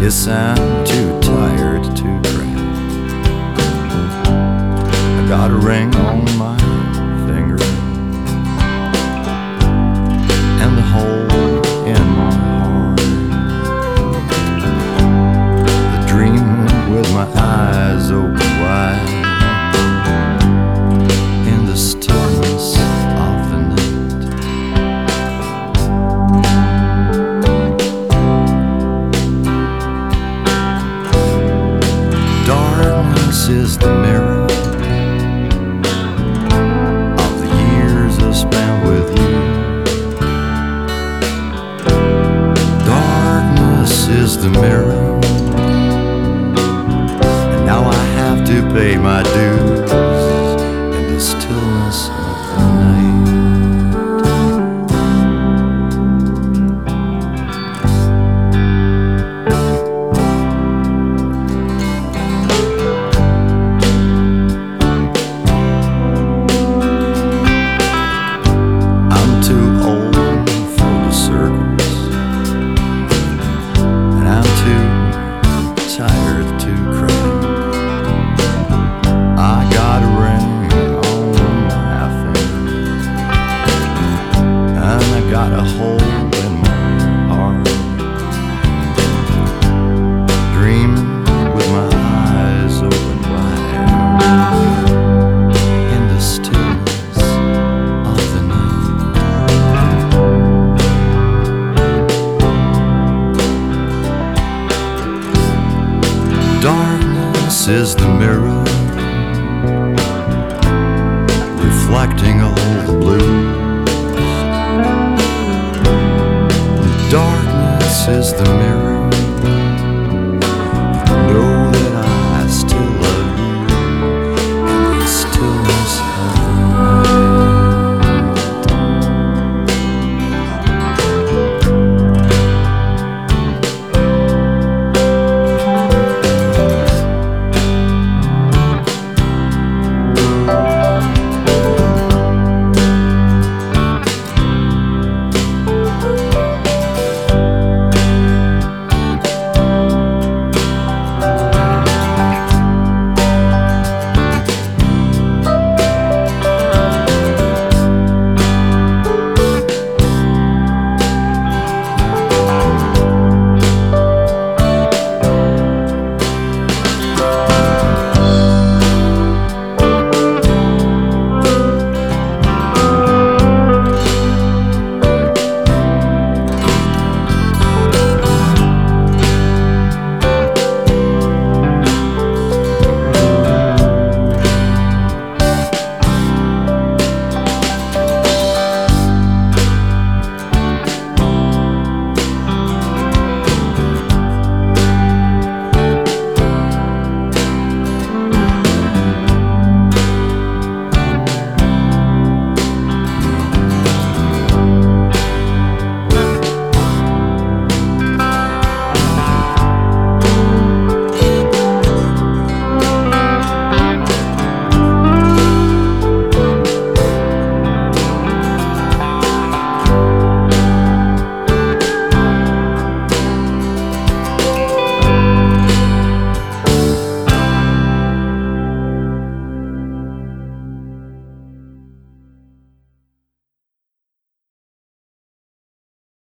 Yes, I'm too tired to cry. I got a ring on my finger and a hole in my heart. The dream with my eyes open wide in the stillness of the night. Darkness is the mirror of the years I spent with you. Darkness is the mirror, and now I have to pay my dues in the stillness of the night. Tired to cry. I got a ring on my finger, and I got a hole in my heart. Dreaming with my eyes open wide in the stillness of the night. Darkness is the mirror, reflecting all the blues. Darkness is the mirror